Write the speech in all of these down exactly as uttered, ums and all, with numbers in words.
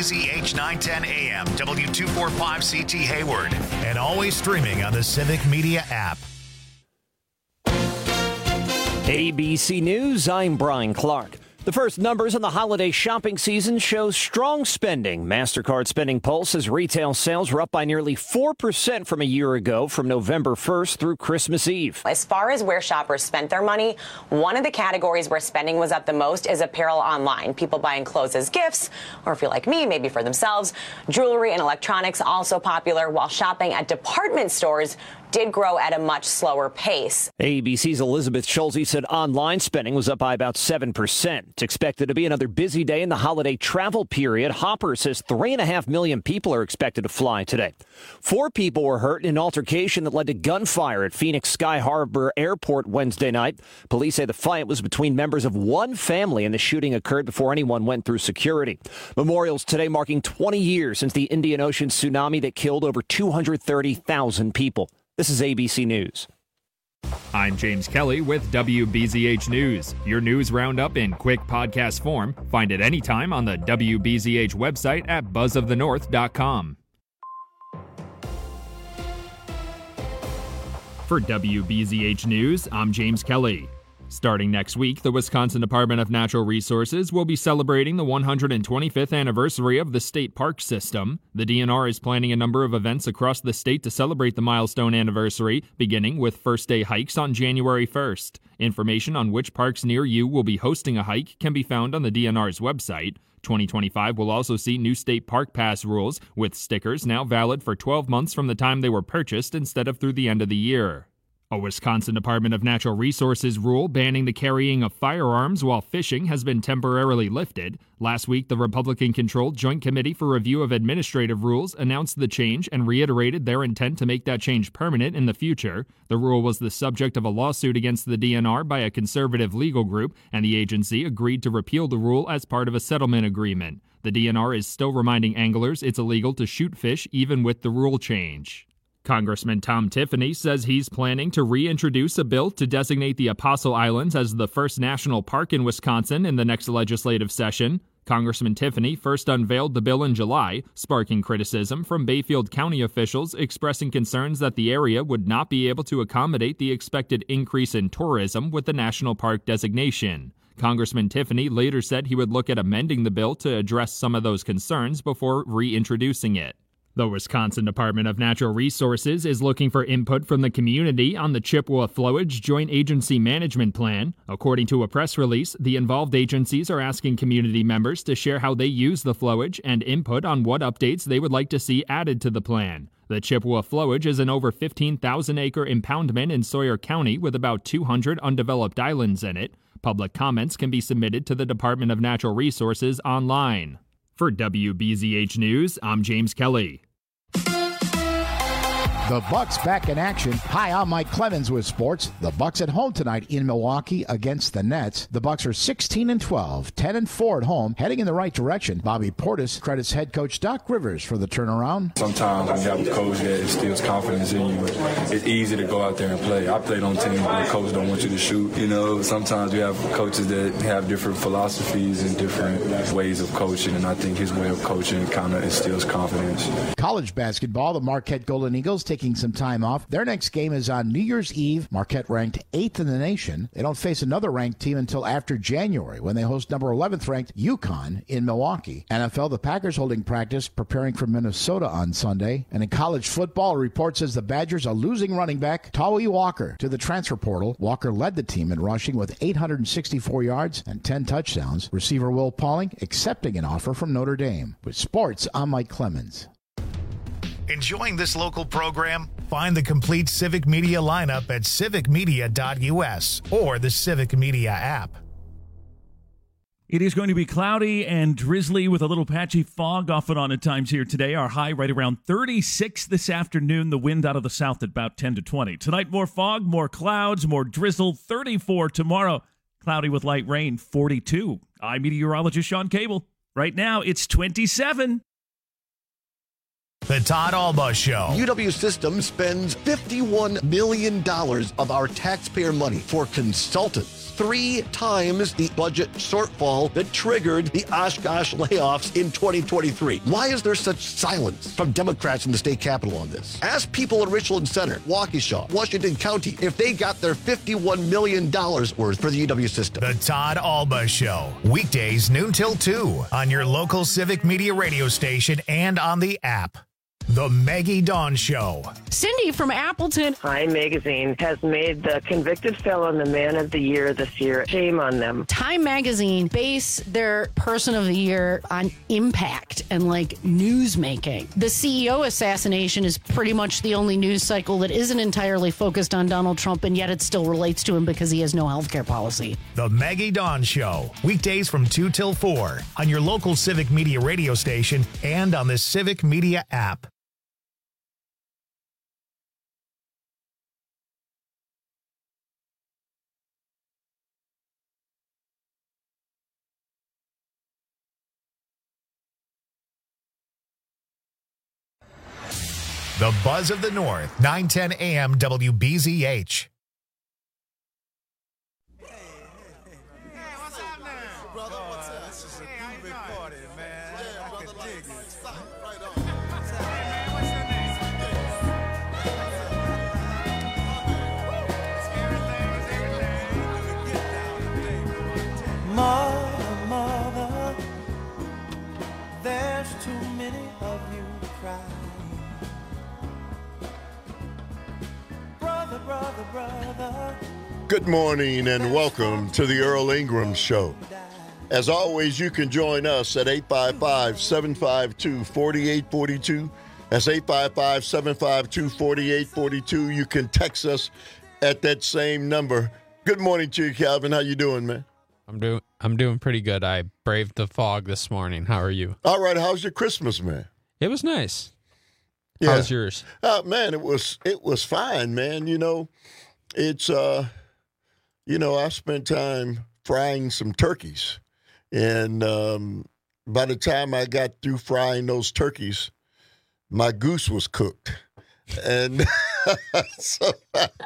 Z H nine ten A M, W two forty-five C T Hayward, and always streaming on the Civic Media app. A B C News, I'm Brian Clark. The first numbers on the holiday shopping season show strong spending. MasterCard Spending Pulse says retail sales were up by nearly four percent from a year ago from November first through Christmas Eve. As far as where shoppers spent their money, one of the categories where spending was up the most is apparel online. People buying clothes as gifts, or if you're like me, maybe for themselves. Jewelry and electronics also popular, while shopping at department stores did grow at a much slower pace. A B C's Elizabeth Schulze said online spending was up by about seven percent. It's expected to be another busy day in the holiday travel period. Hopper says three and a half million people are expected to fly today. Four people were hurt in an altercation that led to gunfire at Phoenix Sky Harbor Airport Wednesday night. Police say the fight was between members of one family and the shooting occurred before anyone went through security. Memorials today marking twenty years since the Indian Ocean tsunami that killed over two hundred thirty thousand people. This is A B C News. I'm James Kelly with W B Z H News. Your news roundup in quick podcast form. Find it anytime on the W B Z H website at buzz of the north dot com. For W B Z H News, I'm James Kelly. Starting next week, the Wisconsin Department of Natural Resources will be celebrating the one hundred twenty-fifth anniversary of the state park system. The D N R is planning a number of events across the state to celebrate the milestone anniversary, beginning with first-day hikes on January first. Information on which parks near you will be hosting a hike can be found on the D N R's website. twenty twenty-five will also see new state park pass rules, with stickers now valid for twelve months from the time they were purchased instead of through the end of the year. A Wisconsin Department of Natural Resources rule banning the carrying of firearms while fishing has been temporarily lifted. Last week, the Republican-controlled Joint Committee for Review of Administrative Rules announced the change and reiterated their intent to make that change permanent in the future. The rule was the subject of a lawsuit against the D N R by a conservative legal group, and the agency agreed to repeal the rule as part of a settlement agreement. The D N R is still reminding anglers it's illegal to shoot fish even with the rule change. Congressman Tom Tiffany says he's planning to reintroduce a bill to designate the Apostle Islands as the first national park in Wisconsin in the next legislative session. Congressman Tiffany first unveiled the bill in July, sparking criticism from Bayfield County officials expressing concerns that the area would not be able to accommodate the expected increase in tourism with the national park designation. Congressman Tiffany later said he would look at amending the bill to address some of those concerns before reintroducing it. The Wisconsin Department of Natural Resources is looking for input from the community on the Chippewa Flowage Joint Agency Management Plan. According to a press release, the involved agencies are asking community members to share how they use the flowage and input on what updates they would like to see added to the plan. The Chippewa Flowage is an over fifteen thousand acre impoundment in Sawyer County with about two hundred undeveloped islands in it. Public comments can be submitted to the Department of Natural Resources online. For W B Z H News, I'm James Kelly. The Bucks back in action. Hi, I'm Mike Clemens with sports. The Bucks at home tonight in Milwaukee against the Nets. The Bucks are sixteen and twelve, ten and four at home, heading in the right direction. Bobby Portis credits head coach Doc Rivers for the turnaround. Sometimes when you have a coach that instills confidence in you, it's easy to go out there and play. I played on teams where the coach don't want you to shoot. You know, sometimes you have coaches that have different philosophies and different ways of coaching, and I think his way of coaching kind of instills confidence. College basketball, the Marquette Golden Eagles taking some time off. Their next game is on New Year's Eve. Marquette ranked eighth in the nation. They don't face another ranked team until after January when they host number eleventh ranked UConn in Milwaukee. N F L, the Packers holding practice, preparing for Minnesota on Sunday. And in college football, a report says the Badgers are losing running back Tawee Walker to the transfer portal. Walker led the team in rushing with eight hundred sixty-four yards and ten touchdowns. Receiver Will Pauling accepting an offer from Notre Dame. With sports, I'm Mike Clemens. Enjoying this local program? Find the complete Civic Media lineup at civic media dot u s or the Civic Media app. It is going to be cloudy and drizzly with a little patchy fog off and on at times here today. Our high right around thirty-six this afternoon. The wind out of the south at about ten to twenty. Tonight, more fog, more clouds, more drizzle. thirty-four tomorrow. Cloudy with light rain, forty-two. I'm meteorologist Sean Cable. Right now, it's twenty-seven. The Todd Alba Show. U W System spends fifty-one million dollars of our taxpayer money for consultants. Three times the budget shortfall that triggered the Oshkosh layoffs in twenty twenty-three. Why is there such silence from Democrats in the state capitol on this? Ask people in Richland Center, Waukesha, Washington County, if they got their fifty-one million dollars worth for the U W System. The Todd Alba Show. Weekdays noon till two on your local Civic Media radio station and on the app. The Maggie Dawn Show. Cindy from Appleton. Time Magazine has made the convicted felon the man of the year this year. Shame on them. Time Magazine base their person of the year on impact and like news making. The C E O assassination is pretty much the only news cycle that isn't entirely focused on Donald Trump, and yet it still relates to him because he has no healthcare policy. The Maggie Dawn Show. Weekdays from two till four on your local Civic Media radio station and on the Civic Media app. The Buzz of the North, nine ten A M W B Z H. Hey, hey, hey. Hey, what's up now? Brother, what's up? This is a groovy party, man. Yeah, I can dig it. Right on. Hey, man, what's your name? Mother, mother, there's too many of you crying. Brother, brother, brother. Good morning and welcome to the Earl Ingram Show. As always, you can join us at eight five five, seven five two, four eight four two. That's eight five five, seven five two, four eight four two. You can text us at that same number. Good morning to you, Calvin. How you doing, man? I'm doing I'm doing pretty good. I braved the fog this morning. How are you? All right. How's your Christmas, man? It was nice. Yeah. How's yours? Uh, man, it was it was fine, man. You know, it's uh, you know, I spent time frying some turkeys, and um, by the time I got through frying those turkeys, my goose was cooked, and so,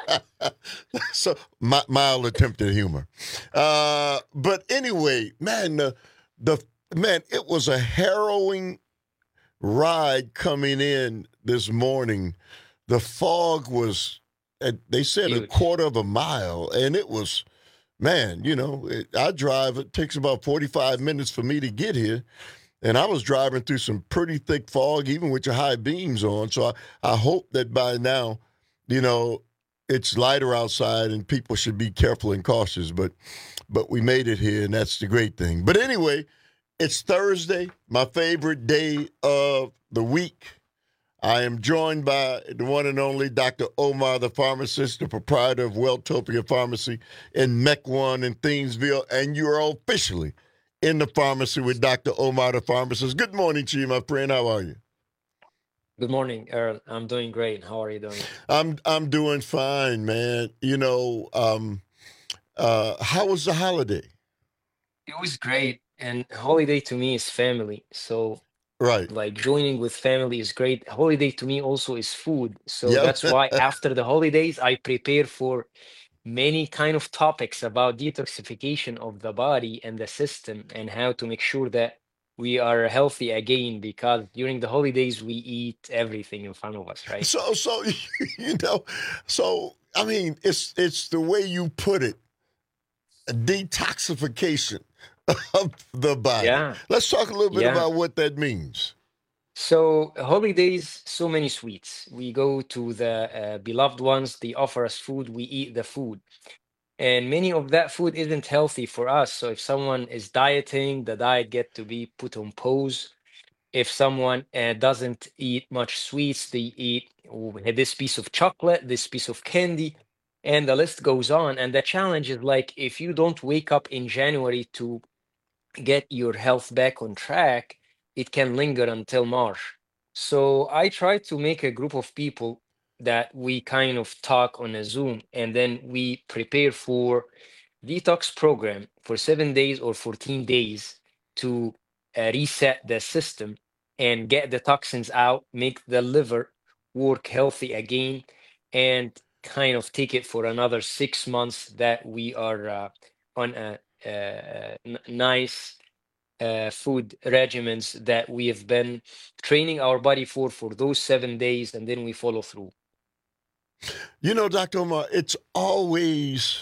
so my, mild attempt at humor. Uh, but anyway, man, the the man, it was a harrowing ride coming in this morning. The fog was, they said, Huge. A quarter of a mile, and it was, man, you know, it, I drive, it takes about forty-five minutes for me to get here, and I was driving through some pretty thick fog, even with your high beams on, so I, I hope that by now, you know, it's lighter outside and people should be careful and cautious, but but we made it here, and that's the great thing. But anyway, it's Thursday, my favorite day of the week. I am joined by the one and only Doctor Omar, the pharmacist, the proprietor of Welltopia Pharmacy in Mequon and Thiensville, and you are officially in the pharmacy with Doctor Omar, the pharmacist. Good morning to you, my friend. How are you? Good morning, Earl. I'm doing great. How are you doing? I'm I'm doing fine, man. You know, um, uh, how was the holiday? It was great. And holiday to me is family. So right, like joining with family is great. Holiday to me also is food. So Yep. that's why after the holidays, I prepare for many kind of topics about detoxification of the body and the system and how to make sure that we are healthy again, because during the holidays we eat everything in front of us, right? So, so you know, so I mean, it's it's the way you put it, detoxification of the body. Yeah. Let's talk a little bit Yeah. about what that means. So holidays, so many sweets. We go to the uh, beloved ones. They offer us food. We eat the food, and many of that food isn't healthy for us. So if someone is dieting, the diet get to be put on pause. If someone uh, doesn't eat much sweets, they eat oh, this piece of chocolate, this piece of candy, and the list goes on. And the challenge is like if you don't wake up in January to get your health back on track, it can linger until March. So I try to make a group of people that we kind of talk on a Zoom, and then we prepare for detox program for seven days or fourteen days to uh, reset the system and get the toxins out, make the liver work healthy again, and kind of take it for another six months that we are uh, on a, uh, n- nice uh, food regimens that we have been training our body for for those seven days, and then we follow through. You know, Doctor Omar, it's always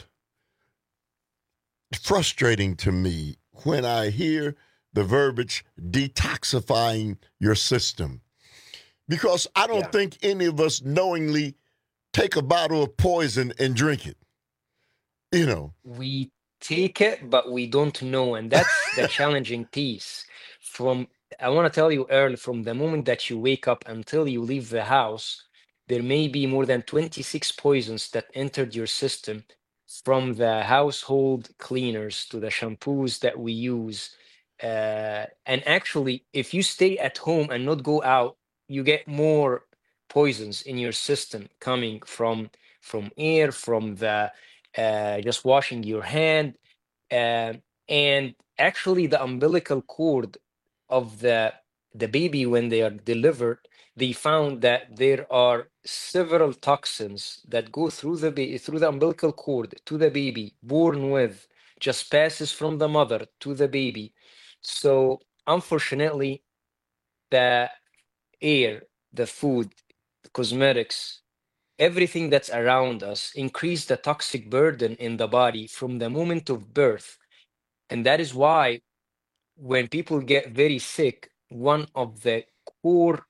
frustrating to me when I hear the verbiage detoxifying your system, because I don't Yeah. think any of us knowingly take a bottle of poison and drink it. You know, We take it, but we don't know, and that's the challenging piece. From I want to tell you, Earl, from the moment that you wake up until you leave the house, there may be more than twenty-six poisons that entered your system, from the household cleaners to the shampoos that we use. Uh, and actually, if you stay at home and not go out, you get more poisons in your system coming from from air, from the uh, just washing your hand, uh, and actually the umbilical cord of the the baby when they are delivered, they found that there are several toxins that go through the ba- through the umbilical cord to the baby born with, just passes from the mother to the baby. So unfortunately, the air, the food, the cosmetics, everything that's around us increase the toxic burden in the body from the moment of birth. And that is why when people get very sick, one of the core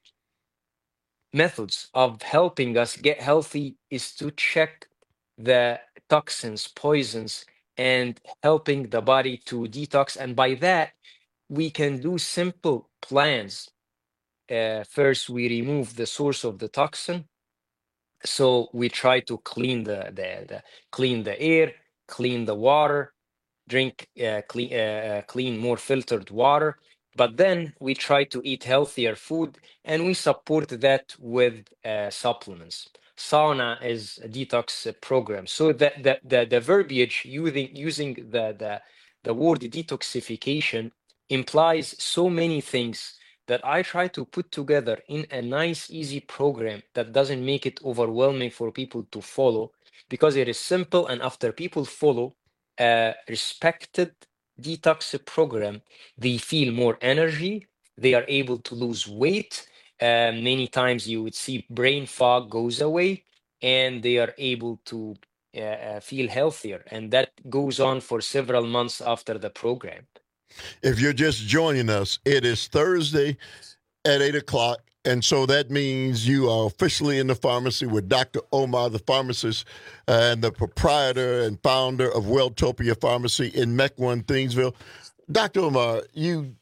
methods of helping us get healthy is to check the toxins, poisons, and helping the body to detox. And by that, we can do simple plans. Uh, first, we remove the source of the toxin. So we try to clean the, the, the clean the air, clean the water, drink uh, clean uh, uh, clean more filtered water. But then we try to eat healthier food, and we support that with uh, supplements. Sauna is a detox uh, program. So the, the the the verbiage using using the the the word detoxification implies so many things that I try to put together in a nice, easy program that doesn't make it overwhelming for people to follow, because it is simple. And after people follow a respected detox program, they feel more energy, they are able to lose weight. Uh, many times you would see brain fog goes away, and they are able to uh, uh, feel healthier. And that goes on for several months after the program. if you're just joining us, it is Thursday at eight o'clock. And so that means you are officially in the pharmacy with Doctor Omar, the pharmacist and the proprietor and founder of Welltopia Pharmacy in Mequon, Thingsville. Doctor Omar, you,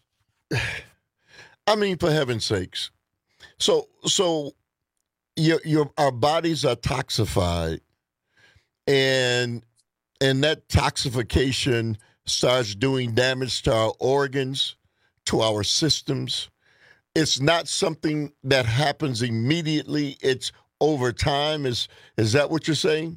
I mean, for heaven's sakes. So, so your, your, our bodies are toxified, and, and that toxification starts doing damage to our organs, to our systems. It's not something that happens immediately. It's over time. Is is that what you're saying?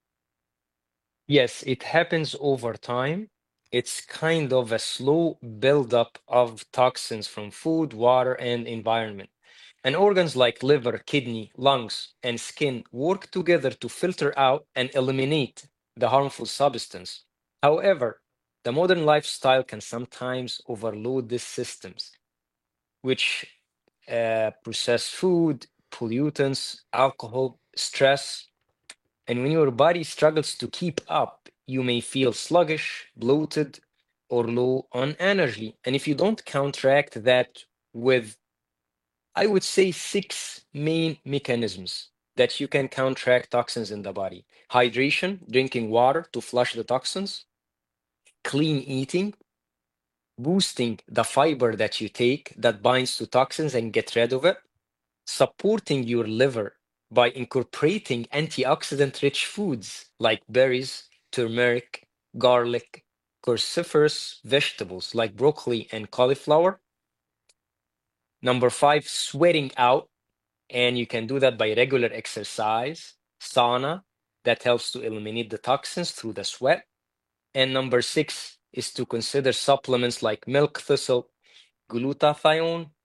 Yes, it happens over time. It's kind of a slow buildup of toxins from food, water, and environment. And organs like liver, kidney, lungs, and skin work together to filter out and eliminate the harmful substance. However, the modern lifestyle can sometimes overload these systems, which uh, processed food, pollutants, alcohol, stress. And when your body struggles to keep up, you may feel sluggish, bloated, or low on energy. And if you don't counteract that with, I would say, six main mechanisms that you can counteract toxins in the body: hydration, drinking water to flush the toxins; clean eating, boosting the fiber that you take that binds to toxins and get rid of it; supporting your liver by incorporating antioxidant-rich foods like berries, turmeric, garlic, cruciferous vegetables like broccoli and cauliflower. Number five, sweating out, and you can do that by regular exercise, sauna, that helps to eliminate the toxins through the sweat. And number six is to consider supplements like milk thistle, glutathione,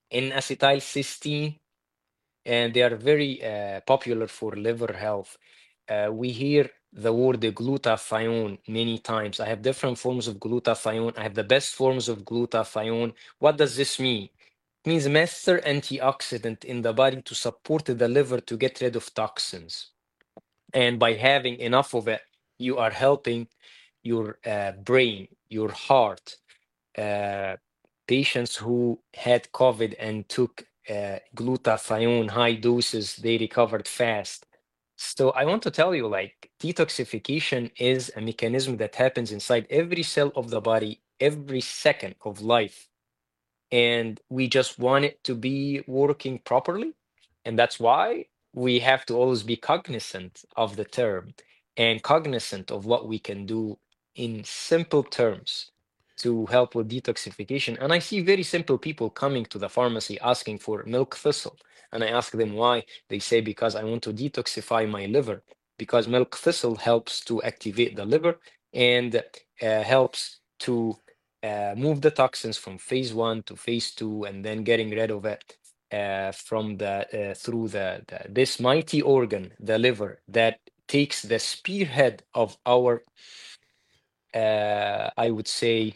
N-acetylcysteine, and they are very uh, popular for liver health. Uh, we hear the word glutathione many times. I have different forms of glutathione. I have the best forms of glutathione. What does this mean? It means master antioxidant in the body to support the liver to get rid of toxins. And by having enough of it, you are helping your uh, brain, your heart. Uh, patients who had COVID and took uh, glutathione high doses, they recovered fast. So I want to tell you, like, detoxification is a mechanism that happens inside every cell of the body, every second of life. And we just want it to be working properly. And that's why we have to always be cognizant of the term and cognizant of what we can do in simple terms to help with detoxification. And I see very simple people coming to the pharmacy asking for milk thistle. And I ask them why. They say, because I want to detoxify my liver, because milk thistle helps to activate the liver and uh, helps to uh, move the toxins from phase one to phase two, and then getting rid of it uh, from the uh, through the, the this mighty organ, the liver, that takes the spearhead of our, uh, I would say,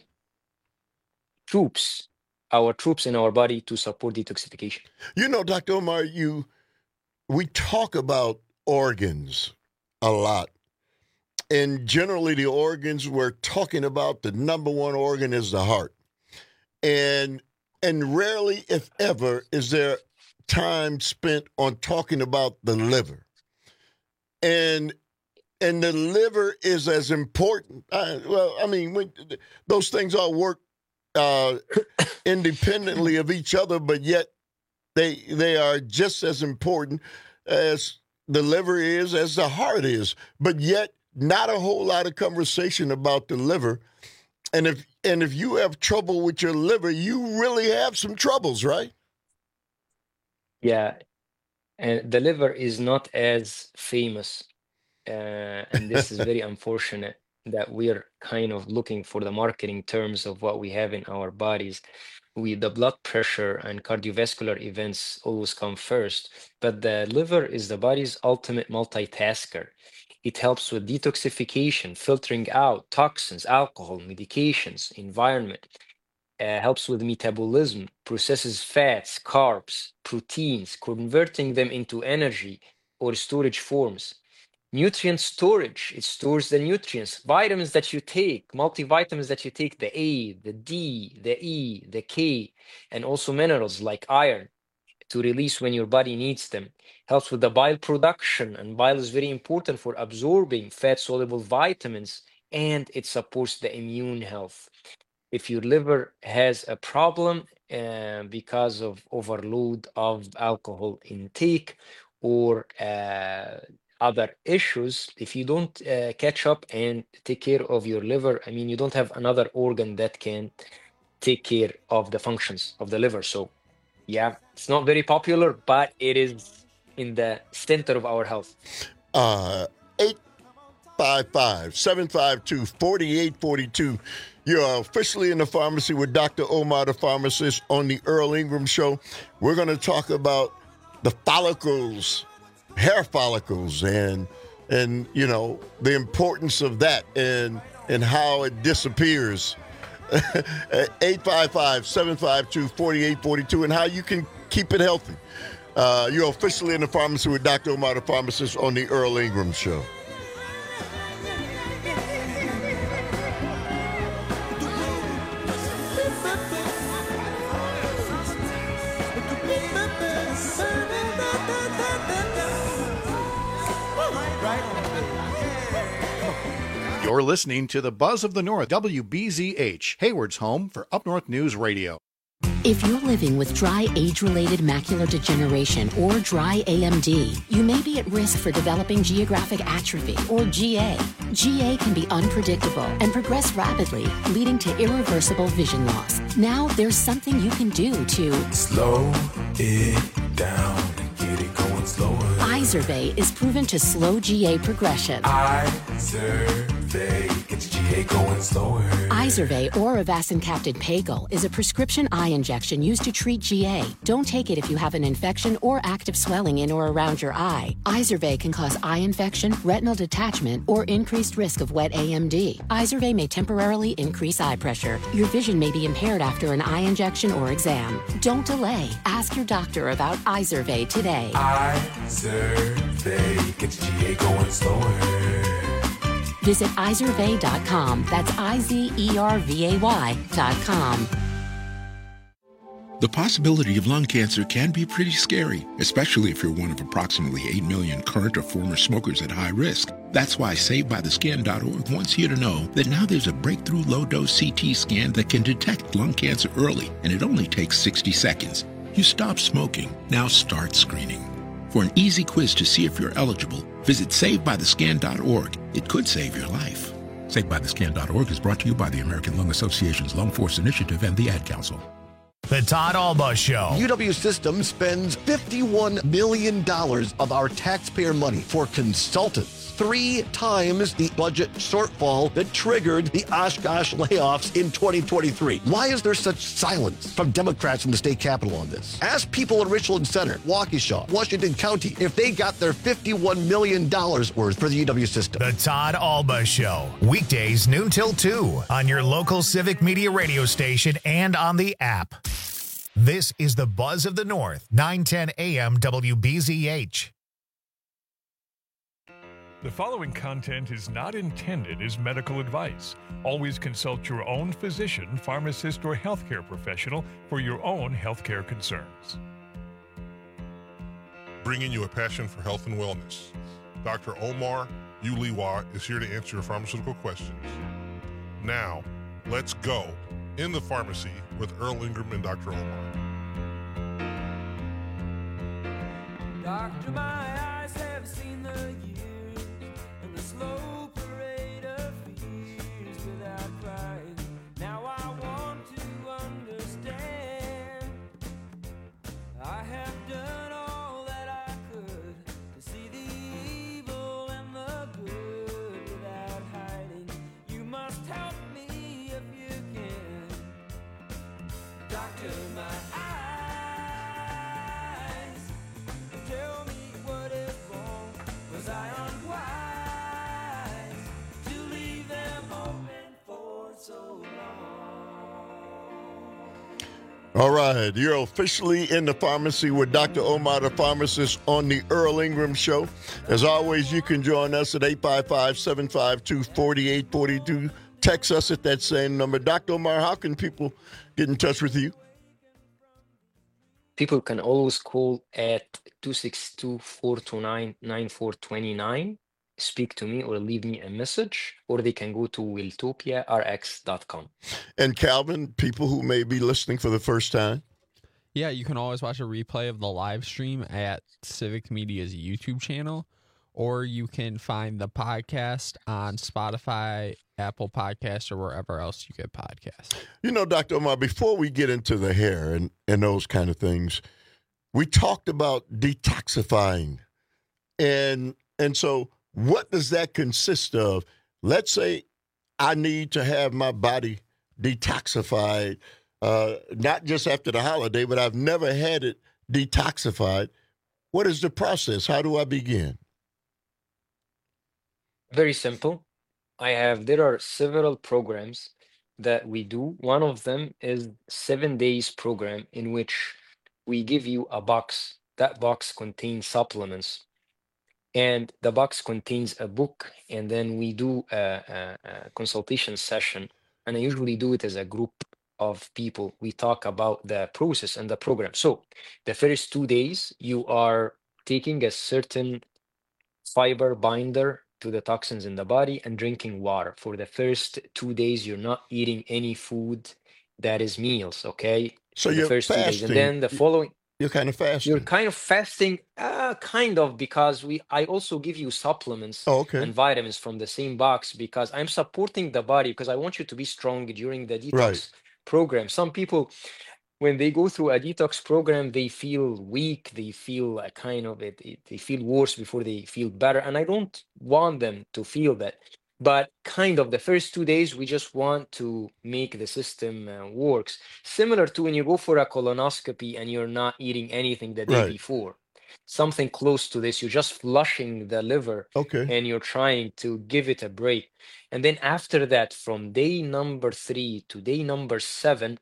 troops, our troops in our body to support detoxification. You know, Doctor Omar, you we talk about organs a lot. And generally the organs we're talking about, the number one organ is the heart. And and rarely, if ever, is there time spent on talking about the liver. And and the liver is as important. Uh, well, I mean, when, those things all work uh, independently of each other, but yet they they are just as important as the liver is, as the heart is. But yet, not a whole lot of conversation about the liver. And if and if you have trouble with your liver, you really have some troubles, right? Yeah, and the liver is not as famous, uh, and this is very unfortunate that we're kind of looking for the marketing terms of what we have in our bodies. We the blood pressure and cardiovascular events always come first, but the liver is the body's ultimate multitasker. It helps with detoxification, filtering out toxins, alcohol, medications, environment. Uh, helps with metabolism, processes fats, carbs, proteins, converting them into energy or storage forms. Nutrient storage, it stores the nutrients, vitamins that you take, multivitamins that you take, the A, the D, the E, the K, and also minerals like iron to release when your body needs them. Helps with the bile production, and bile is very important for absorbing fat-soluble vitamins, and it supports the immune health. If your liver has a problem uh, because of overload of alcohol intake or uh, other issues, if you don't uh, catch up and take care of your liver, I mean, you don't have another organ that can take care of the functions of the liver. So yeah, it's not very popular, but it is in the center of our health. Uh, eight five five, seven five two, four eight four two. You're officially in the pharmacy with Doctor Omar, the pharmacist, on the Earl Ingram Show. We're going to talk about the follicles, hair follicles, and, and you know, the importance of that and, and how it disappears. eight five five, seven five two, four eight four two, and how you can keep it healthy. Uh, you're officially in the pharmacy with Doctor Omar, the pharmacist, on the Earl Ingram Show. You're listening to the Buzz of the North, W B Z H, Hayward's home for Up North News Radio. If you're living with dry age-related macular degeneration or dry A M D, you may be at risk for developing geographic atrophy or G A. G A can be unpredictable and progress rapidly, leading to irreversible vision loss. Now there's something you can do to slow it down and get it going slower. Izervay is proven to slow G A progression. Izervay, it's G A going slower. Izervay or Avastin-capted Pagel is a prescription eye injection used to treat G A. Don't take it if you have an infection or active swelling in or around your eye. Izervay can cause eye infection, retinal detachment, or increased risk of wet A M D. Izervay may temporarily increase eye pressure. Your vision may be impaired after an eye injection or exam. Don't delay. Ask your doctor about Izervay today. Izervay gets G A going slower. Visit Izervay dot com. That's I Z E R V A Y dot com. The possibility of lung cancer can be pretty scary, especially if you're one of approximately eight million current or former smokers at high risk. That's why Saved By The Skin dot org wants you to know that now there's a breakthrough low-dose C T scan that can detect lung cancer early, and it only takes sixty seconds. You stop smoking, now start screening. For an easy quiz to see if you're eligible, visit Saved By The Skin dot org. It could save your life. Saved By The Skin dot org is brought to you by the American Lung Association's Lung Force Initiative and the Ad Council. The Todd Alba Show. U W Systems spends fifty-one million dollars of our taxpayer money for consultants. Three times the budget shortfall that triggered the Oshkosh layoffs in twenty twenty-three. Why is there such silence from Democrats in the state capitol on this? Ask people in Richland Center, Waukesha, Washington County if they got their fifty-one million dollars worth for the U W system. The Todd Alba Show. Weekdays noon till two on your local Civic Media radio station and on the app. This is the Buzz of the North, nine ten A M W B Z H. The following content is not intended as medical advice. Always consult your own physician, pharmacist, or healthcare professional for your own healthcare concerns. Bringing you a passion for health and wellness. Doctor Omar Uliwa is here to answer your pharmaceutical questions. Now, let's go in the pharmacy with Earl Ingram and Doctor Omar. Doctor, my eyes have seen the years and the slow parade of fears without crying. Now I want to understand. I have done all that I could to see the evil and the good without hiding. You must help me if you can. Doctor, my eyes, tell me what is wrong. Was I unwise to leave them open for so long? All right, you're officially in the pharmacy with Doctor Omar, the pharmacist, on the Earl Ingram Show. As always, you can join us at eight five five, seven five two, four eight four two. Text us at that same number. Doctor Omar, how can people get in touch with you? People can always call at two six two, four two nine, nine four two nine, speak to me or leave me a message, or they can go to wiltopia r x dot com. And Calvin, people who may be listening for the first time? Yeah, you can always watch a replay of the live stream at Civic Media's YouTube channel, or you can find the podcast on Spotify, Apple Podcasts, or wherever else you get podcasts. You know, Doctor Omar, before we get into the hair and, and those kind of things, we talked about detoxifying. And and so what does that consist of? Let's say I need to have my body detoxified, uh, not just after the holiday, but I've never had it detoxified. What is the process? How do I begin? Very simple. I have, there are several programs that we do. One of them is seven days program in which we give you a box. That box contains supplements, and the box contains a book, and then we do a, a, a consultation session, and I usually do it as a group of people. We talk about the process and the program. So the first two days, you are taking a certain fiber binder to the toxins in the body and drinking water. For the first two days, you're not eating any food that is meals, okay? So For the you're first two days. fasting. And then the following, You're kind of fasting. you're kind of fasting, uh, kind of, because we I also give you supplements Oh, okay. and vitamins from the same box, because I'm supporting the body, because I want you to be strong during the detox Right. program. Some people, when they go through a detox program, they feel weak, they feel a kind of it, it they feel worse before they feel better, and I don't want them to feel that. But kind of the first two days, we just want to make the system uh, works. Similar to when you go for a colonoscopy and you're not eating anything the day Right. before. Something close to this. You're just flushing the liver Okay. and you're trying to give it a break. And then after that, from day number three to day number seven,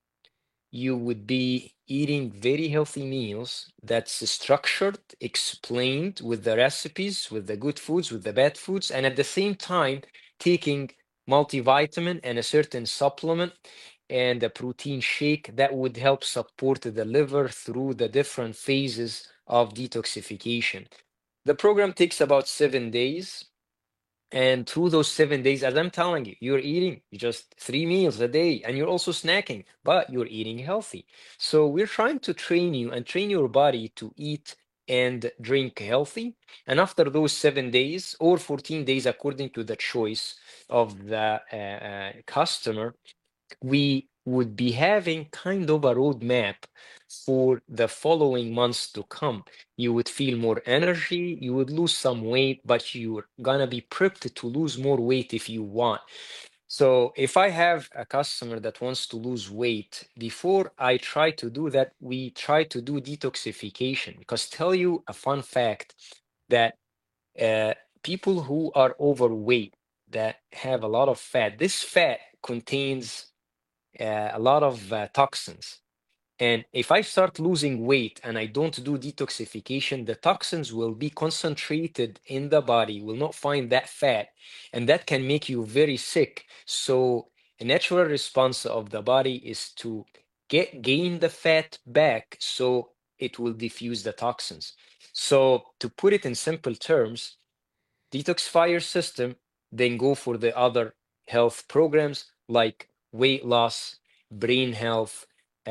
you would be eating very healthy meals that's structured, explained with the recipes, with the good foods, with the bad foods, and at the same time taking multivitamin and a certain supplement and a protein shake that would help support the liver through the different phases of detoxification. The program takes about seven days. And through those seven days, as I'm telling you, you're eating just three meals a day and you're also snacking, but you're eating healthy. So we're trying to train you and train your body to eat and drink healthy. And after those seven days or fourteen days, according to the choice of the uh, uh, customer, we would be having kind of a roadmap for the following months to come. You would feel more energy, you would lose some weight, but you're gonna be prepped to lose more weight if you want. So if I have a customer that wants to lose weight, before I try to do that, we try to do detoxification. Because tell you a fun fact that uh, people who are overweight, that have a lot of fat, this fat contains uh, a lot of uh, toxins. And if I start losing weight and I don't do detoxification, the toxins will be concentrated in the body, will not find that fat, and that can make you very sick. So a natural response of the body is to get gain the fat back so it will diffuse the toxins. So to put it in simple terms, detoxify your system, then go for the other health programs like weight loss, brain health,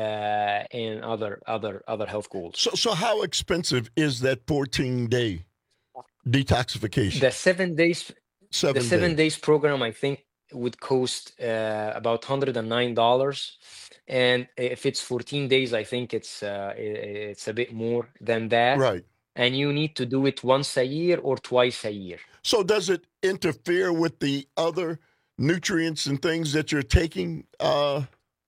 uh, and other other other health goals. So, so how expensive is that fourteen day detoxification? The seven days, Seven the seven days. days program, I think, would cost uh, about one hundred nine dollars, and if it's fourteen days, I think it's uh, i- it's a bit more than that. Right. And you need to do it once a year or twice a year. So does it interfere with the other nutrients and things that you're taking? Uh,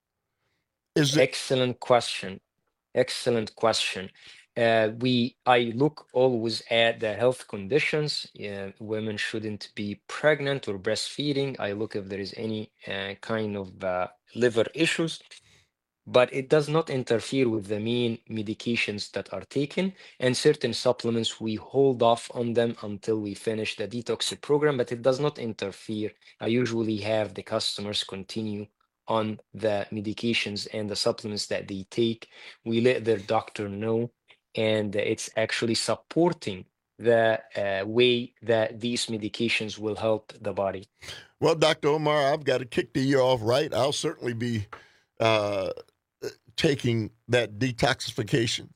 is it? Excellent question. Excellent question. Uh, we I look always at the health conditions. Uh, women shouldn't be pregnant or breastfeeding. I look if there is any uh, kind of uh, liver issues, but it does not interfere with the main medications that are taken, and certain supplements we hold off on them until we finish the detox program, but it does not interfere. I usually have the customers continue on the medications and the supplements that they take. We let their doctor know, and it's actually supporting the uh, way that these medications will help the body. Well, Doctor Omar, I've got to kick the year off right. I'll certainly be uh, taking that detoxification.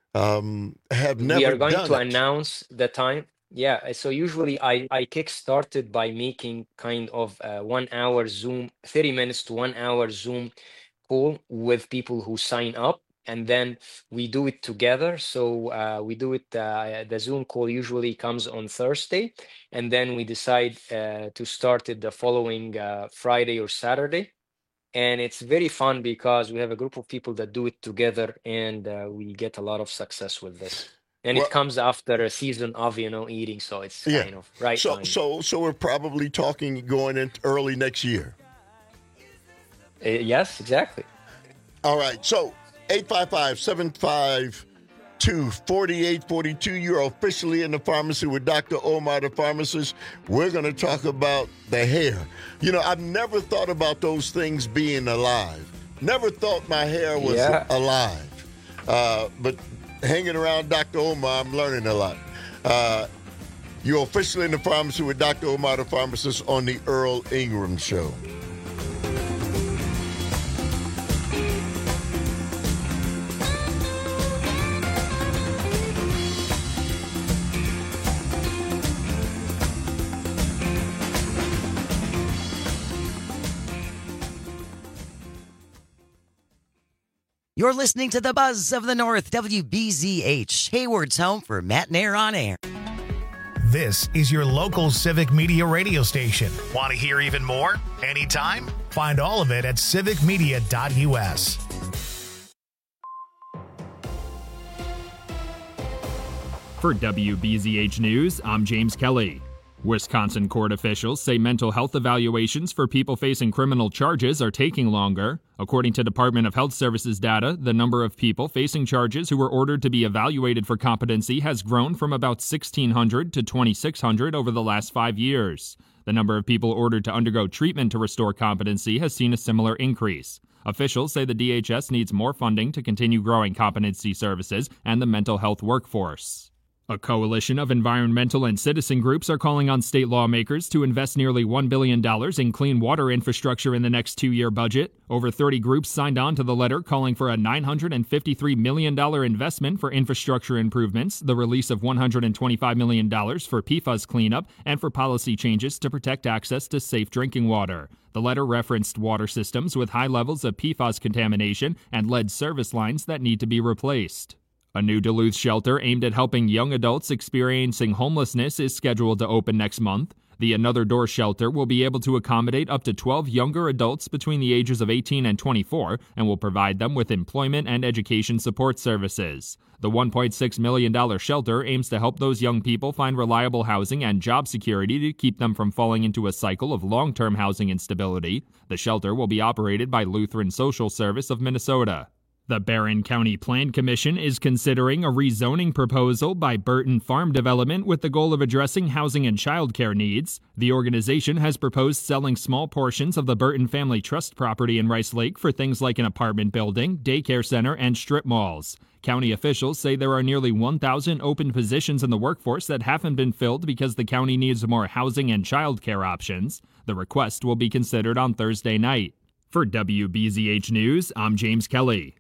Um, have never We are going done to it. announce the time. Yeah, so usually I, I kick started by making kind of a one hour Zoom, thirty minutes to one hour Zoom call with people who sign up. And then we do it together. So uh, we do it, uh, the Zoom call usually comes on Thursday. And then we decide uh, to start it the following uh, Friday or Saturday. And it's very fun because we have a group of people that do it together, and uh, we get a lot of success with this. And Well- it comes after a season of, you know, eating. So it's Yeah. kind of right So, time. so, so we're probably talking going into early next year. Uh, yes, exactly. All right. So eight five five, seven five two, four eight four two. You're officially in the pharmacy with Doctor Omar, the pharmacist. We're going to talk about the hair. You know, I've never thought about those things being alive. Never thought my hair was Yeah. alive. Uh, but hanging around Doctor Omar, I'm learning a lot. Uh, you're officially in the pharmacy with Doctor Omar, the pharmacist, on the Earl Ingram Show. You're listening to the Buzz of the North, W B Z H, Hayward's home for Matt and Air on Air. This is your local Civic Media radio station. Want to hear even more? Anytime? Find all of it at civic media dot u s. For W B Z H News, I'm James Kelly. Wisconsin court officials say mental health evaluations for people facing criminal charges are taking longer. According to Department of Health Services data, the number of people facing charges who were ordered to be evaluated for competency has grown from about sixteen hundred to twenty-six hundred over the last five years. The number of people ordered to undergo treatment to restore competency has seen a similar increase. Officials say the D H S needs more funding to continue growing competency services and the mental health workforce. A coalition of environmental and citizen groups are calling on state lawmakers to invest nearly one billion dollars in clean water infrastructure in the next two-year budget. Over thirty groups signed on to the letter calling for a nine hundred fifty-three million dollars investment for infrastructure improvements, the release of one hundred twenty-five million dollars for P FAS cleanup, and for policy changes to protect access to safe drinking water. The letter referenced water systems with high levels of P FAS contamination and lead service lines that need to be replaced. A new Duluth shelter aimed at helping young adults experiencing homelessness is scheduled to open next month. The Another Door shelter will be able to accommodate up to twelve younger adults between the ages of eighteen and twenty-four and will provide them with employment and education support services. The one point six million dollars shelter aims to help those young people find reliable housing and job security to keep them from falling into a cycle of long-term housing instability. The shelter will be operated by Lutheran Social Service of Minnesota. The Barron County Plan Commission is considering a rezoning proposal by Burton Farm Development with the goal of addressing housing and childcare needs. The organization has proposed selling small portions of the Burton Family Trust property in Rice Lake for things like an apartment building, daycare center, and strip malls. County officials say there are nearly one thousand open positions in the workforce that haven't been filled because the county needs more housing and childcare options. The request will be considered on Thursday night. For W B Z H News, I'm James Kelly.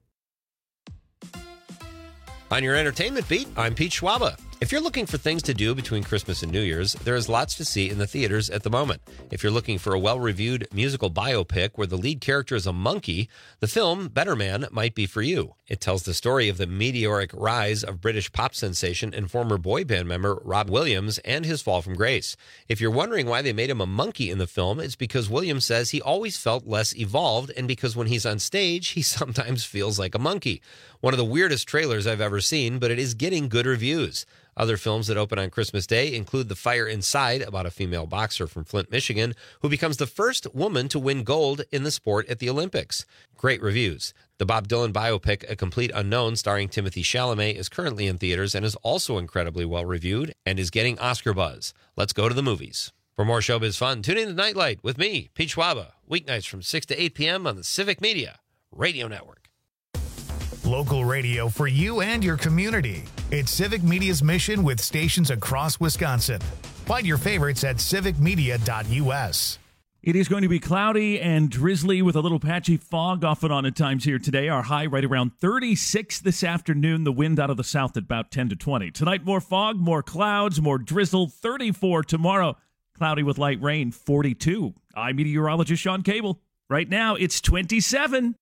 On your entertainment beat, I'm Pete Schwaba. If you're looking for things to do between Christmas and New Year's, there is lots to see in the theaters at the moment. If you're looking for a well-reviewed musical biopic where the lead character is a monkey, the film Better Man might be for you. It tells the story of the meteoric rise of British pop sensation and former boy band member Rob Williams and his fall from grace. If you're wondering why they made him a monkey in the film, it's because Williams says he always felt less evolved and because when he's on stage, he sometimes feels like a monkey. One of the weirdest trailers I've ever seen, but it is getting good reviews. Other films that open on Christmas Day include The Fire Inside, about a female boxer from Flint, Michigan, who becomes the first woman to win gold in the sport at the Olympics. Great reviews. The Bob Dylan biopic, A Complete Unknown, starring Timothée Chalamet, is currently in theaters and is also incredibly well-reviewed and is getting Oscar buzz. Let's go to the movies. For more showbiz fun, tune in to Nightlight with me, Pete Schwaba, weeknights from six to eight p.m. on the Civic Media Radio Network. Local radio for you and your community. It's Civic Media's mission with stations across Wisconsin. Find your favorites at civic media dot u s. It is going to be cloudy and drizzly with a little patchy fog off and on at times here today. Our high right around thirty-six this afternoon. The wind out of the south at about ten to twenty. Tonight, more fog, more clouds, more drizzle. thirty-four tomorrow. Cloudy with light rain, forty-two. I'm meteorologist Sean Cable. Right now, it's twenty-seven.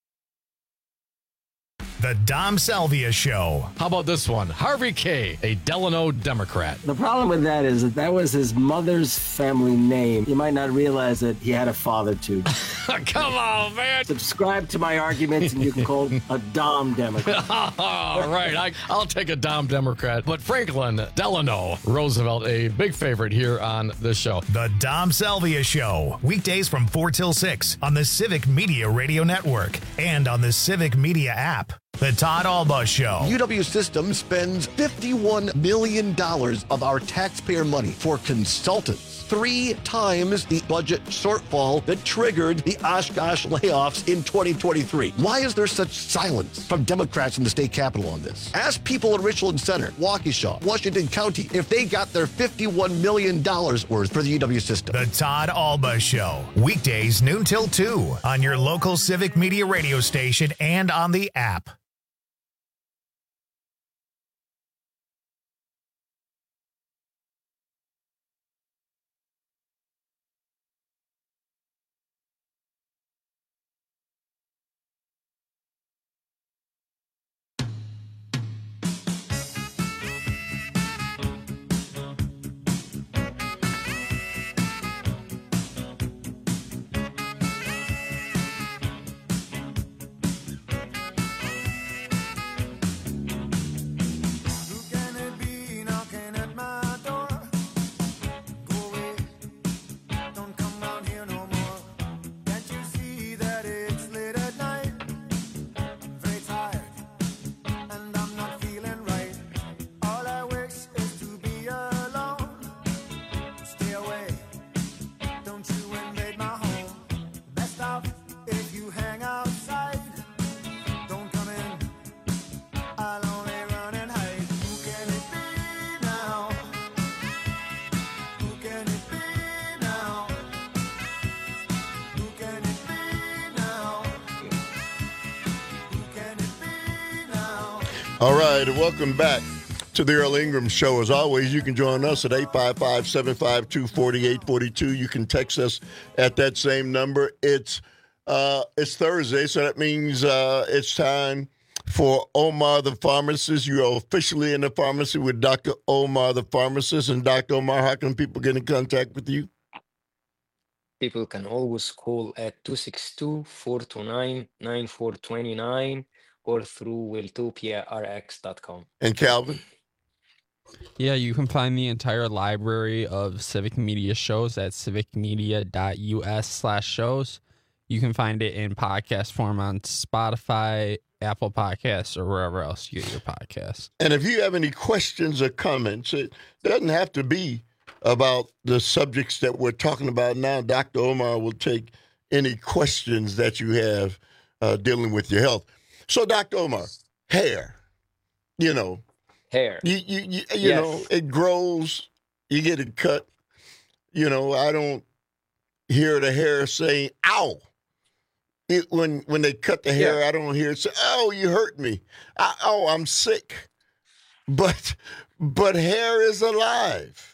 The Dom Salvia Show. How about this one? Harvey Kaye, a Delano Democrat. The problem with that is that that was his mother's family name. You might not realize that he had a father, too. Come on, man. Subscribe to my arguments and you can call him a Dom Democrat. All right, I, I'll take a Dom Democrat. But Franklin Delano Roosevelt, a big favorite here on this show. The Dom Salvia Show. Weekdays from four till six on the Civic Media Radio Network and on the Civic Media app. The Todd Alba Show. U W Systems spends fifty-one million dollars of our taxpayer money for consultants. Three times the budget shortfall that triggered the Oshkosh layoffs in twenty twenty-three. Why is there such silence from Democrats in the state capitol on this? Ask people in Richland Center, Waukesha, Washington County if they got their fifty-one million dollars worth for the U W system. The Todd Alba Show. Weekdays noon till two on your local Civic Media radio station and on the app. All right, and welcome back to the Earl Ingram Show. As always, you can join us at eight five five, seven five two, four eight four two. You can text us at that same number. It's uh, it's Thursday, so that means uh, it's time for Omar the Pharmacist. You are officially in the pharmacy with Doctor Omar the Pharmacist. And Doctor Omar, how can people get in contact with you? People can always call at two six two, four two nine, nine four two nine or through wiltopia r x dot com. And Calvin? Yeah, you can find the entire library of Civic Media shows at civicmedia.us slash shows. You can find it in podcast form on Spotify, Apple Podcasts, or wherever else you get your podcasts. And if you have any questions or comments, it doesn't have to be about the subjects that we're talking about now. Doctor Omar will take any questions that you have uh, dealing with your health. So, Doctor Omar, hair, you know. Hair. You, you, you, you Yes. know, it grows, you get it cut. You know, I don't hear the hair saying, ow. It, when when they cut the hair, I don't hear it say, oh, you hurt me. I, oh, I'm sick. But but hair is alive.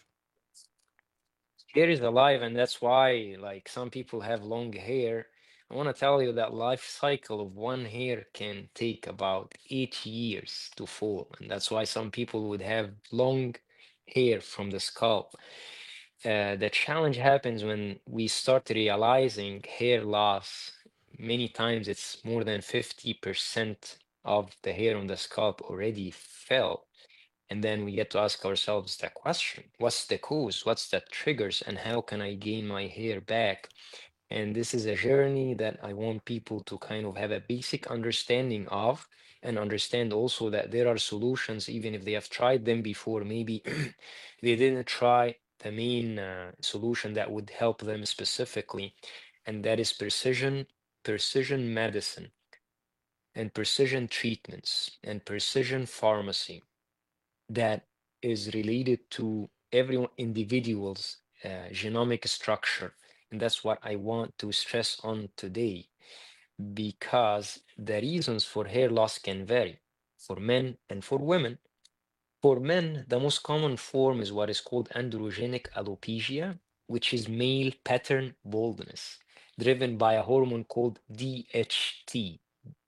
Hair is alive, and that's why, like, some people have long hair. I want to tell you that life cycle of one hair can take about eight years to fall, and that's why some people would have long hair from the scalp. Uh, the challenge happens when we start realizing hair loss. Many times it's more than fifty percent of the hair on the scalp already fell. And then we get to ask ourselves the question, what's the cause? What's the triggers? And how can I gain my hair back? And this is a journey that I want people to kind of have a basic understanding of, and understand also that there are solutions, even if they have tried them before. Maybe they didn't try the main uh, solution that would help them specifically, and that is precision, precision medicine, and precision treatments, and precision pharmacy that is related to every individual's uh, genomic structure. And that's what I want to stress on today, because the reasons for hair loss can vary for men and for women. For men, the most common form is what is called androgenic alopecia, which is male pattern baldness, driven by a hormone called D H T,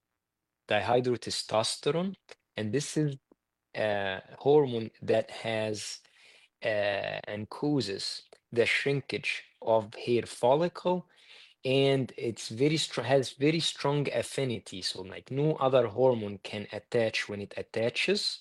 dihydrotestosterone. And this is a hormone that has uh, and causes the shrinkage of hair follicle, and it's very str- has very strong affinity, so like no other hormone can attach when it attaches.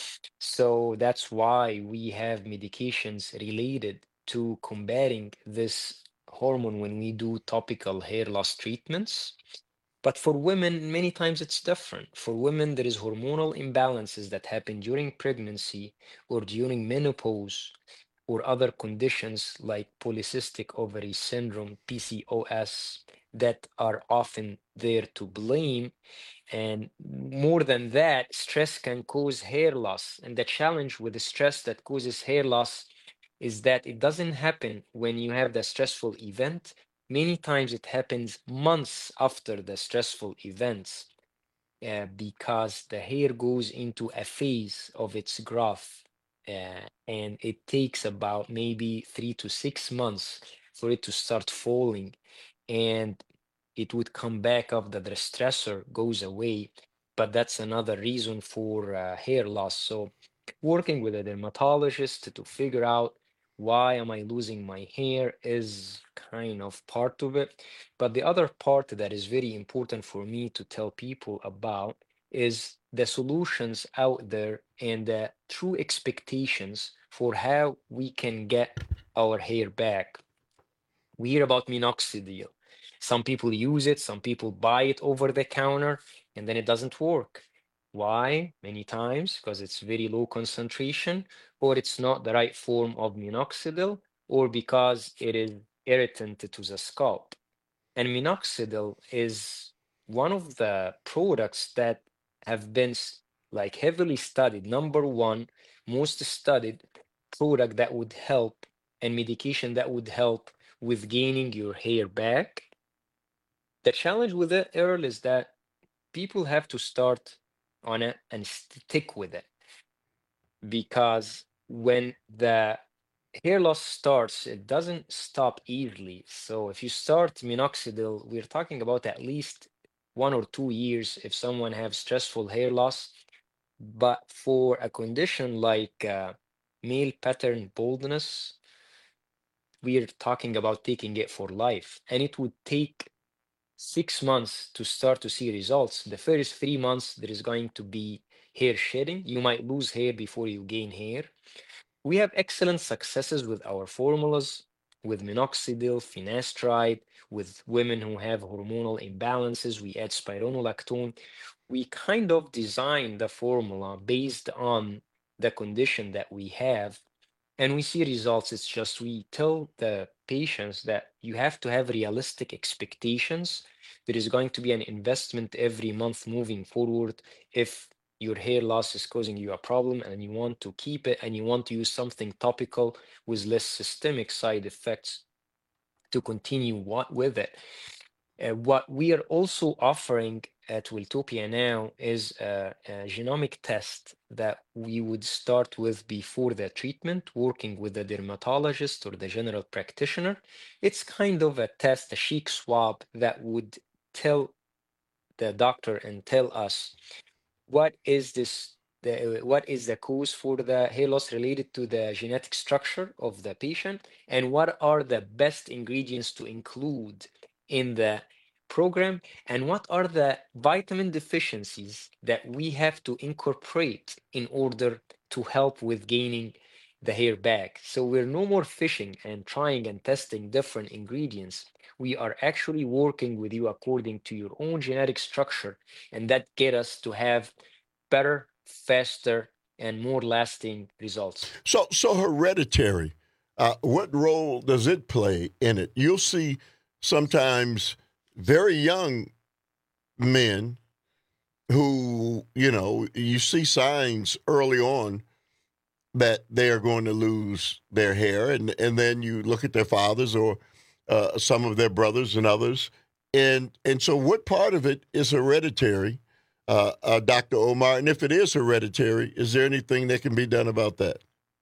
So that's why we have medications related to combating this hormone when we do topical hair loss treatments. But for women, many times it's different. For women, there is hormonal imbalances that happen during pregnancy or during menopause, or other conditions like polycystic ovary syndrome, P C O S, that are often there to blame. And more than that, stress can cause hair loss. And the challenge with the stress that causes hair loss is that it doesn't happen when you have the stressful event. Many times it happens months after the stressful events, uh, because the hair goes into a phase of its growth, uh, and it takes about maybe three to six months for it to start falling, and it would come back after the stressor goes away. But that's another reason for uh, hair loss. So working with a dermatologist to figure out why am I losing my hair is kind of part of it. But the other part that is very important for me to tell people about is the solutions out there and the true expectations for how we can get our hair back. We hear about minoxidil. Some people use it, some people buy it over the counter, and then it doesn't work. Why? Many times because it's very low concentration, or it's not the right form of minoxidil, or because it is irritant to the scalp. And minoxidil is one of the products that have been s- like heavily studied, number one most studied product that would help, and medication that would help with gaining your hair back. The challenge with it, Earl, is that people have to start on it and stick with it, because when the hair loss starts, it doesn't stop easily. So if you start minoxidil, we're talking about at least one or two years if someone has stressful hair loss. But for a condition like uh, male pattern baldness, we're talking about taking it for life, and it would take six months to start to see results. The first three months, there is going to be hair shedding. You might lose hair before you gain hair. We have excellent successes with our formulas, with minoxidil, finasteride, with women who have hormonal imbalances. We add spironolactone. We kind of design the formula based on the condition that we have, and we see results. It's just we tell the patients that you have to have realistic expectations. There is going to be an investment every month moving forward if your hair loss is causing you a problem and you want to keep it and you want to use something topical with less systemic side effects to continue what, with it. Uh, what we are also offering at Wiltopia now is a, a genomic test that we would start with before the treatment, working with the dermatologist or the general practitioner. It's kind of a test, a cheek swab that would tell the doctor and tell us what is this, the, what is the cause for the hair loss related to the genetic structure of the patient, and what are the best ingredients to include in the program, and what are the vitamin deficiencies that we have to incorporate in order to help with gaining the hair back. So we're no more fishing and trying and testing different ingredients. We are actually working with you according to your own genetic structure, and that get us to have better, faster, and more lasting results. So, so hereditary, uh, what role does it play in it? You'll see sometimes very young men who, you know, you see signs early on that they are going to lose their hair, and, and then you look at their fathers or uh, some of their brothers and others. And, and so what part of it is hereditary, uh, uh, Doctor Omar? And if it is hereditary, is there anything that can be done about that?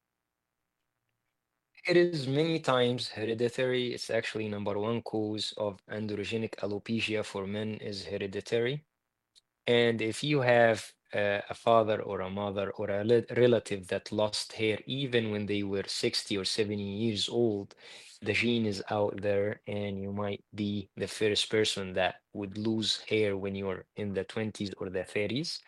It is many times hereditary. It's actually number one cause of androgenic alopecia for men is hereditary. And if you have uh, a father or a mother or a le- relative that lost hair even when they were sixty or seventy years old, the gene is out there, and you might be the first person that would lose hair when you're in the twenties or the thirties.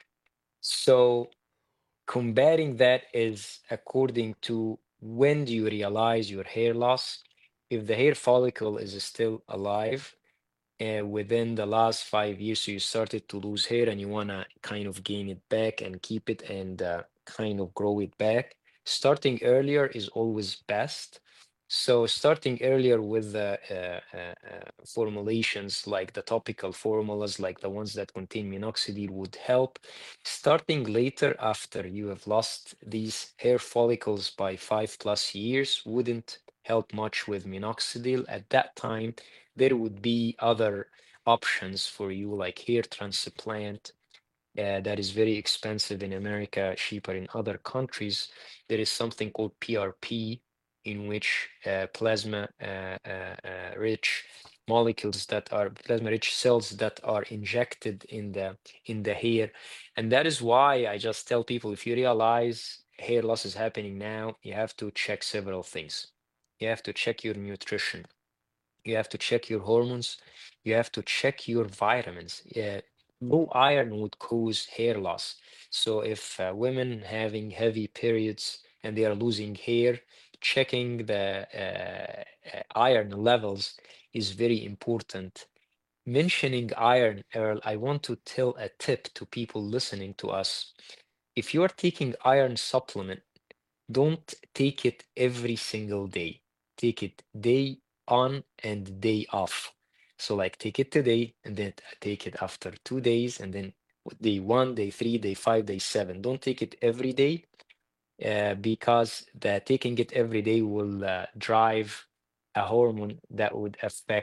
So combating that is according to when do you realize your hair loss. If the hair follicle is still alive uh, within the last five years, so you started to lose hair and you want to kind of gain it back and keep it and uh, kind of grow it back, starting earlier is always best. So starting earlier with the uh, uh, uh, formulations like the topical formulas, like the ones that contain minoxidil, would help. Starting later after you have lost these hair follicles by five plus years wouldn't help much with minoxidil. At that time, there would be other options for you, like hair transplant. Uh, that is very expensive in America, cheaper in other countries. There is something called P R P, in which uh, plasma uh, uh, uh, rich molecules that are plasma rich cells that are injected in the in the hair. And that is why I just tell people, if you realize hair loss is happening now, you have to check several things. You have to check your nutrition, you have to check your hormones, you have to check your vitamins. Yeah, low iron would cause hair loss. So if uh, women having heavy periods and they are losing hair, checking the uh, uh, iron levels is very important. Mentioning iron, Earl, I want to tell a tip to people listening to us. If you are taking iron supplement, don't take it every single day. Take it day on and day off. So like take it today and then take it after two days and then day one, day three, day five, day seven. Don't take it every day. Uh, because the taking it every day will uh, drive a hormone that would affect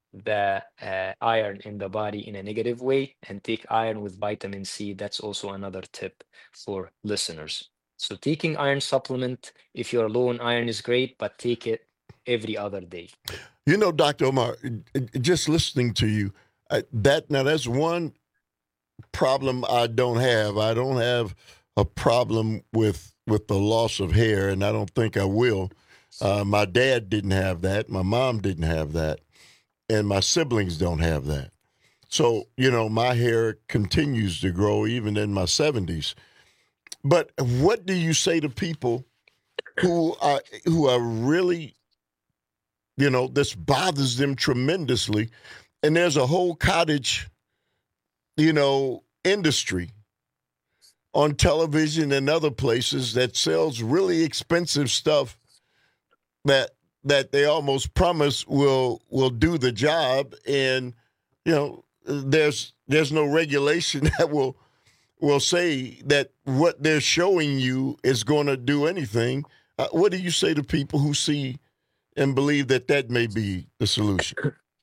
the uh, iron in the body in a negative way and take iron with vitamin C. That's also another tip for listeners. So taking iron supplement, if you're low on iron, is great, but take it every other day. You know, Doctor Omar, just listening to you, I, that now that's one problem I don't have. I don't have a problem with with the loss of hair, and I don't think I will. Uh, my dad didn't have that. My mom didn't have that. And my siblings don't have that. So, you know, my hair continues to grow even in my seventies. But what do you say to people who are, who are really, you know, this bothers them tremendously, and there's a whole cottage, you know, industry on television and other places that sells really expensive stuff that that they almost promise will will do the job, and you know there's there's no regulation that will will say that what they're showing you is going to do anything. Uh, what do you say to people who see and believe that that may be the solution?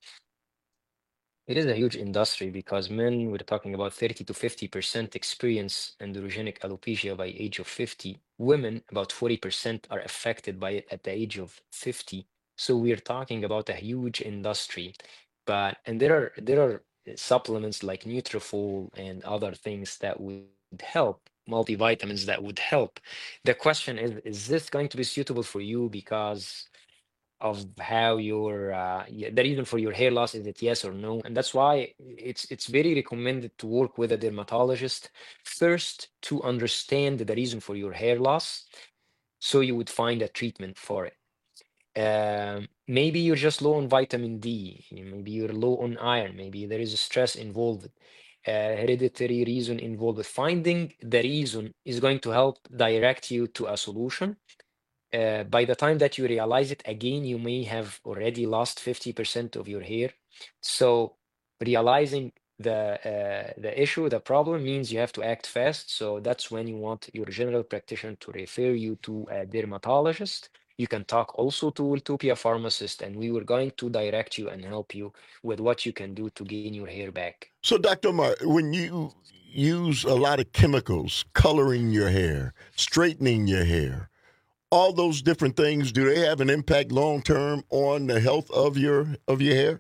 It is a huge industry because men, we're talking about thirty to fifty percent experience androgenic alopecia by age of fifty. Women, about forty percent are affected by it at the age of fifty. So we're talking about a huge industry. But and there are there are supplements like Nutrafol and other things that would help, multivitamins that would help. The question is, is this going to be suitable for you because of how your uh, the reason for your hair loss, is it yes or no? And that's why it's it's very recommended to work with a dermatologist first to understand the reason for your hair loss, so you would find a treatment for it. Um, maybe you're just low on vitamin D, maybe you're low on iron, maybe there is a stress involved, uh, hereditary reason involved. Finding the reason is going to help direct you to a solution. Uh, by the time that you realize it, again, you may have already lost fifty percent of your hair. So realizing the uh, the issue, the problem, means you have to act fast. So that's when you want your general practitioner to refer you to a dermatologist. You can talk also to Wiltopia pharmacist, and we were going to direct you and help you with what you can do to gain your hair back. So, Doctor Omar, when you use a lot of chemicals, coloring your hair, straightening your hair, all those different things, do they have an impact long term on the health of your of your hair?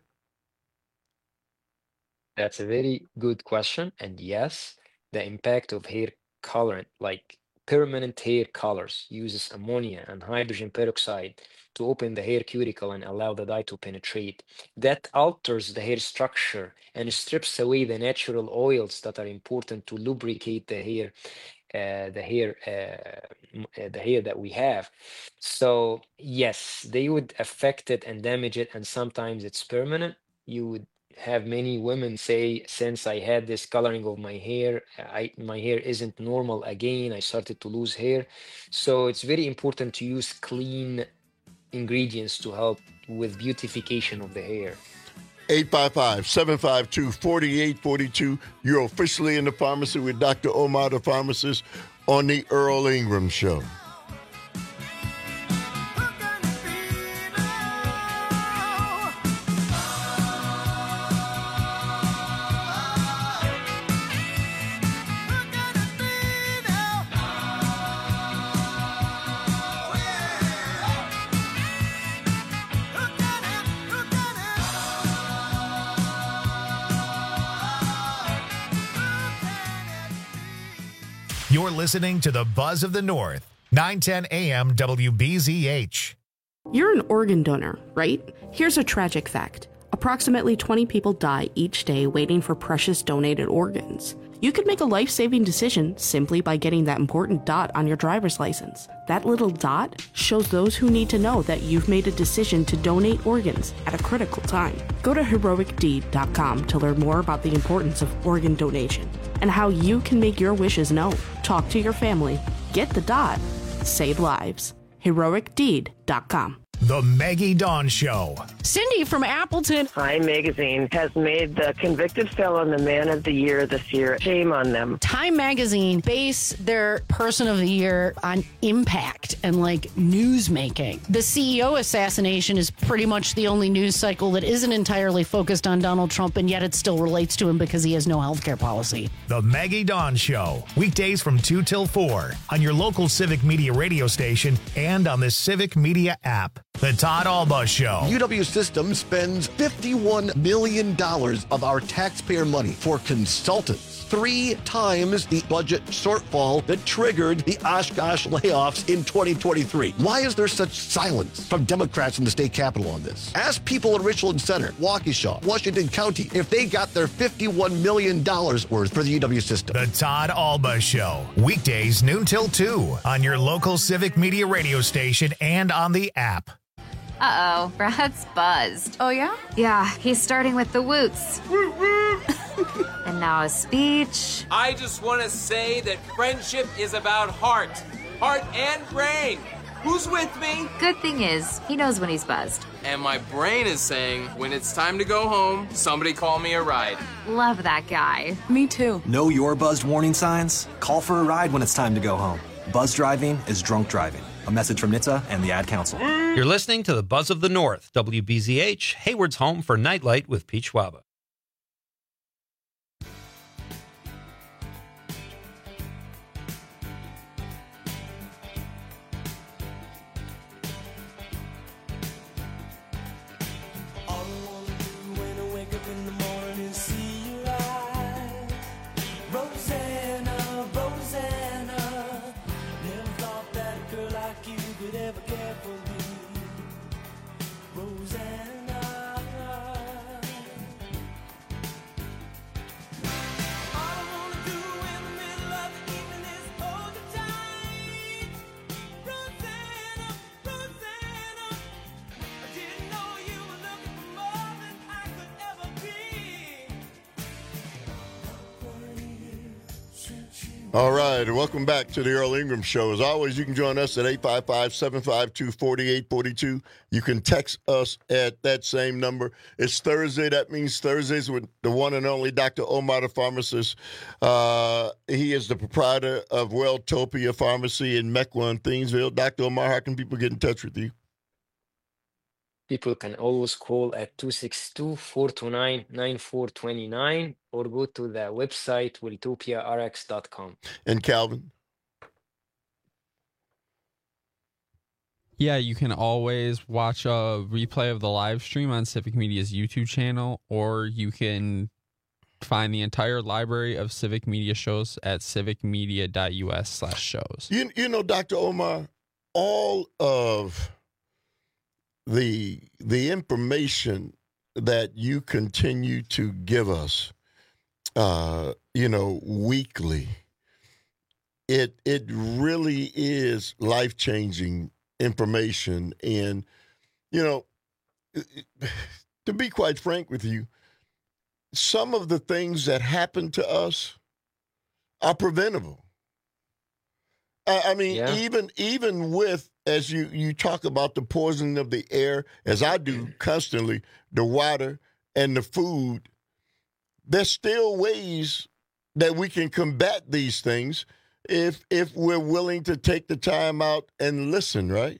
That's a very good question. And yes, the impact of hair colorant, like permanent hair colors, uses ammonia and hydrogen peroxide to open the hair cuticle and allow the dye to penetrate. That alters the hair structure and strips away the natural oils that are important to lubricate the hair. Uh, the hair, uh, uh, the hair that we have. So yes, they would affect it and damage it, and sometimes it's permanent. You would have many women say, since I had this coloring of my hair, I, my hair isn't normal again. I started to lose hair. So it's very important to use clean ingredients to help with beautification of the hair. eight five five, seven five two, four eight four two. You're officially in the pharmacy with Doctor Omar, the pharmacist, on the Earl Ingram Show. You're listening to the Buzz of the North, nine ten A M W B Z H. You're an organ donor, right? Here's a tragic fact. Approximately twenty people die each day waiting for precious donated organs. You could make a life-saving decision simply by getting that important dot on your driver's license. That little dot shows those who need to know that you've made a decision to donate organs at a critical time. Go to heroic deed dot com to learn more about the importance of organ donation and how you can make your wishes known. Talk to your family. Get the dot. Save lives. heroic deed dot com. The Maggie Dawn Show, Cindy from Appleton. Time Magazine has made the convicted felon the man of the year this year. Shame on them. Time Magazine base their person of the year on impact and like news making. The C E O assassination is pretty much the only news cycle that isn't entirely focused on Donald Trump, and yet it still relates to him because he has no health care policy. The Maggie Dawn Show, weekdays from two till four on your local Civic Media radio station and on the Civic Media app. The Todd Alba Show. U W Systems spends fifty-one million dollars of our taxpayer money for consultants, three times the budget shortfall that triggered the Oshkosh layoffs in twenty twenty-three. Why is there such silence from Democrats in the state capitol on this? Ask people in Richland Center, Waukesha, Washington County if they got their fifty-one million dollars worth for the U W system. The Todd Alba Show, weekdays noon till two on your local Civic Media radio station and on the app. Uh-oh, Brad's buzzed. Oh, yeah? Yeah, he's starting with the woots. And now a speech. I just want to say that friendship is about heart. Heart and brain. Who's with me? Good thing is, he knows when he's buzzed. And my brain is saying, when it's time to go home, somebody call me a ride. Love that guy. Me too. Know your buzzed warning signs? Call for a ride when it's time to go home. Buzz driving is drunk driving. A message from N H T S A and the Ad Council. You're listening to the Buzz of the North, W B Z H, Hayward's home for Nightlight with Pete Schwaba. All right, welcome back to the Earl Ingram Show. As always, you can join us at eight five five, seven five two, four eight four two. You can text us at that same number. It's Thursday. That means Thursdays with the one and only Doctor Omar, the pharmacist. Uh, he is the proprietor of Welltopia Pharmacy in Mequon and Thiensville. Doctor Omar, how can people get in touch with you? People can always call at two six two, four two nine, nine four two nine or go to the website welltopia r x dot com. And Calvin? Yeah, you can always watch a replay of the live stream on Civic Media's YouTube channel, or you can find the entire library of Civic Media shows at civicmedia.us slash shows. You, you know, Doctor Omar, all of the the information that you continue to give us, uh, you know, weekly, it it really is life-changing information. And, you know, to be quite frank with you, some of the things that happen to us are preventable. I, I mean, Yeah. even even with, as you, you talk about the poisoning of the air, as I do constantly, the water and the food, there's still ways that we can combat these things if if we're willing to take the time out and listen, right?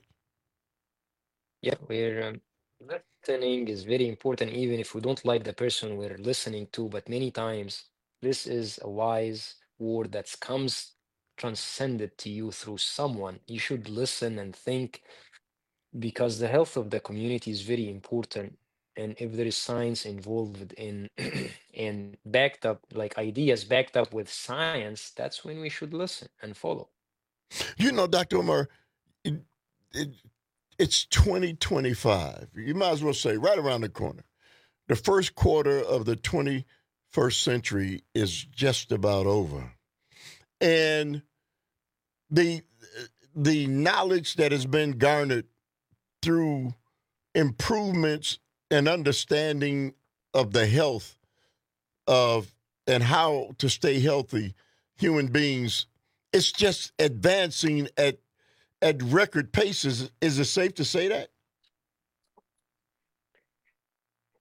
Yeah, we're um, listening is very important, even if we don't like the person we're listening to. But many times, this is a wise word that comes transcended to you through someone. You should listen and think, because the health of the community is very important. And if there is science involved in and backed up, like ideas backed up with science, that's when we should listen and follow. You know, Doctor Omar, it, it, it's twenty twenty-five. You might as well say right around the corner. The first quarter of the twenty-first century is just about over. And the the knowledge that has been garnered through improvements and understanding of the health of and how to stay healthy human beings, it's just advancing at at record paces. Is it safe to say that?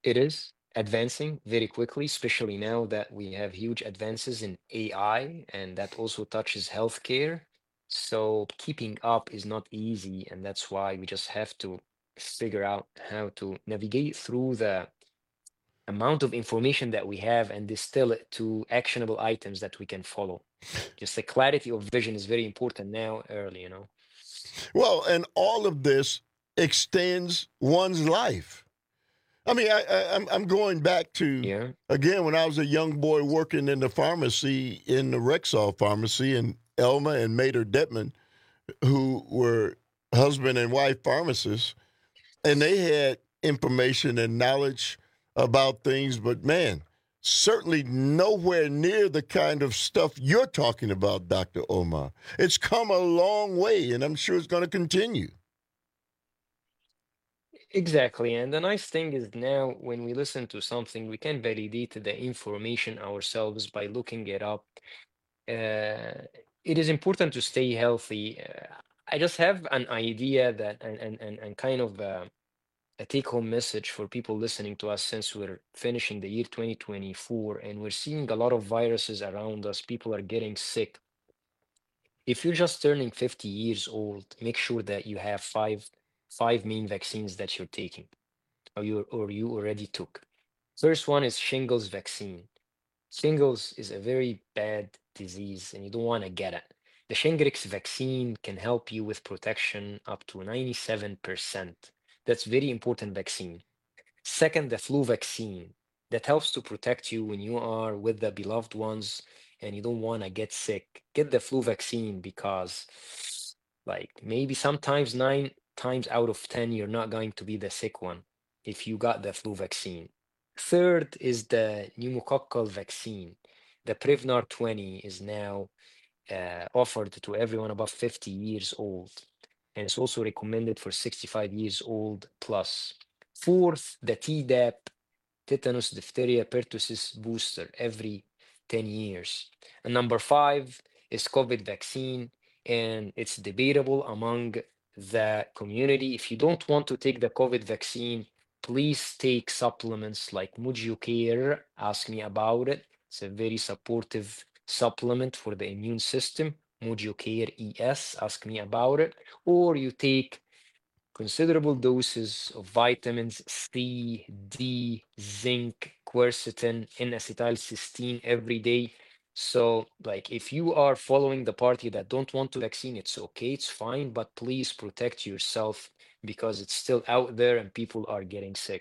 It is advancing very quickly, especially now that we have huge advances in A I, and that also touches healthcare. So keeping up is not easy, and that's why we just have to figure out how to navigate through the amount of information that we have and distill it to actionable items that we can follow. Just the clarity of vision is very important now, early, you know. Well, and all of this extends one's life. I mean, I, I, I'm I'm going back to, yeah. again, when I was a young boy working in the pharmacy, in the Rexall pharmacy, and Elma and Mater Detman, who were husband and wife pharmacists, and they had information and knowledge about things, but man, certainly nowhere near the kind of stuff you're talking about, Doctor Omar. It's come a long way, and I'm sure it's going to continue. Exactly. And the nice thing is now when we listen to something, we can validate the information ourselves by looking it up. Uh, it is important to stay healthy. Uh, I just have an idea that, and, and, and, and kind of uh, a take-home message for people listening to us, since we're finishing the year twenty twenty-four and we're seeing a lot of viruses around us. People are getting sick. If you're just turning fifty years old, make sure that you have five five main vaccines that you're taking, or you or you already took. First one is shingles vaccine. Shingles is a very bad disease, and you don't want to get it. The Shingrix vaccine can help you with protection up to ninety-seven percent. That's very important vaccine. Second, the flu vaccine. That helps to protect you when you are with the beloved ones and you don't want to get sick. Get the flu vaccine, because like maybe sometimes nine times out of ten, you're not going to be the sick one if you got the flu vaccine. Third is the pneumococcal vaccine. The Prevnar twenty is now uh, offered to everyone above fifty years old. And it's also recommended for sixty-five years old plus. Fourth, the Tdap, tetanus, diphtheria, pertussis booster every ten years. And number five is COVID vaccine, and it's debatable among the community. If you don't want to take the COVID vaccine, please take supplements like MojoCare. Ask me about it. It's a very supportive supplement for the immune system. MojoCare E S, ask me about it. Or you take considerable doses of vitamins C, D, zinc, quercetin, N-acetylcysteine every day. So, like, if you are following the party that don't want to vaccine, it's okay, it's fine, but please protect yourself, because it's still out there and people are getting sick.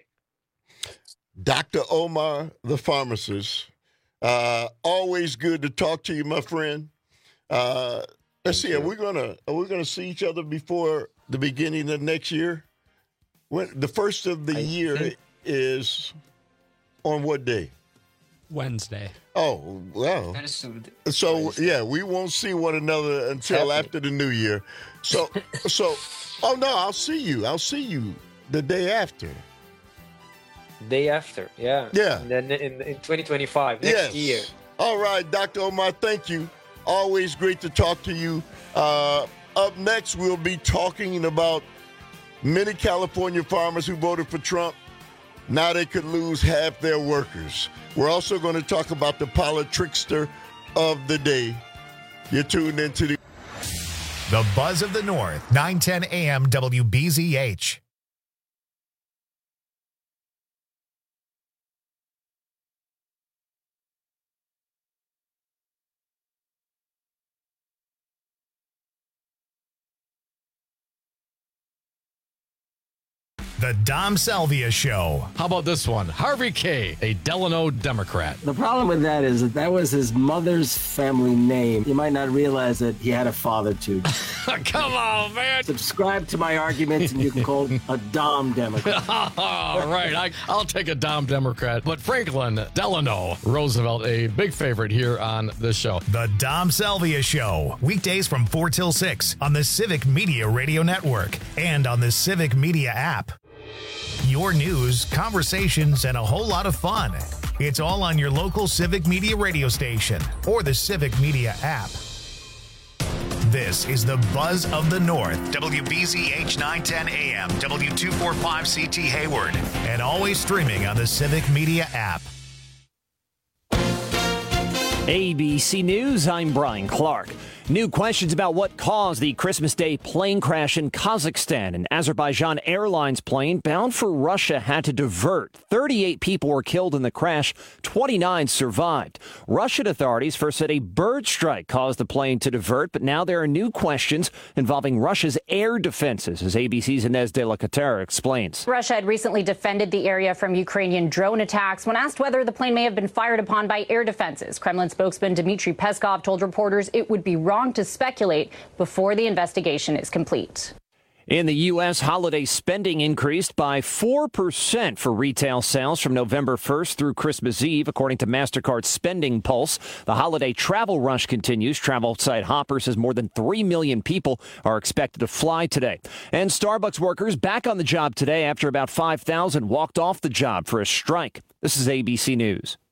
Doctor Omar, the pharmacist, uh, always good to talk to you, my friend. Uh, let's see, are we gonna are we gonna see each other before the beginning of next year? When the first of the I year think... is on what day? Wednesday. Oh, well. So Wednesday. Yeah, we won't see one another until after the new year. So, so, oh no, I'll see you. I'll see you the day after. Day after, yeah. Yeah. And then in, in twenty twenty-five, next yes. year. All right, Doctor Omar, thank you. Always great to talk to you. Uh, up next, we'll be talking about many California farmers who voted for Trump. Now they could lose half their workers. We're also going to talk about the politrickster of the day. You're tuned into the... The Buzz of the North, nine ten A M W B Z H. The Dom Salvia Show. How about this one? Harvey K., a Delano Democrat. The problem with that is that that was his mother's family name. You might not realize that he had a father, too. Come on, man. Subscribe to my arguments, and you can call him a Dom Democrat. All right, I, I'll take a Dom Democrat. But Franklin Delano Roosevelt, a big favorite here on this show. The Dom Salvia Show. Weekdays from four till six on the Civic Media Radio Network and on the Civic Media app. Your news, conversations, and a whole lot of fun. It's all on your local Civic Media radio station or the Civic Media app. This is the Buzz of the North. W B Z H nine ten A M, W two forty-five C T Hayward, and always streaming on the Civic Media app. A B C News, I'm Brian Clark. New questions about what caused the Christmas Day plane crash in Kazakhstan. An Azerbaijan Airlines plane bound for Russia had to divert. thirty-eight people were killed in the crash. twenty-nine survived. Russian authorities first said a bird strike caused the plane to divert, but now there are new questions involving Russia's air defenses, as A B C's Inez de la Catera explains. Russia had recently defended the area from Ukrainian drone attacks. When asked whether the plane may have been fired upon by air defenses, Kremlin spokesman Dmitry Peskov told reporters it would be wrong to speculate before the investigation is complete. In the U S, holiday spending increased by four percent for retail sales from November first through Christmas Eve, according to MasterCard's Spending Pulse. The holiday travel rush continues. Travel site Hopper says more than three million people are expected to fly today. And Starbucks workers back on the job today after about five thousand walked off the job for a strike. This is A B C News.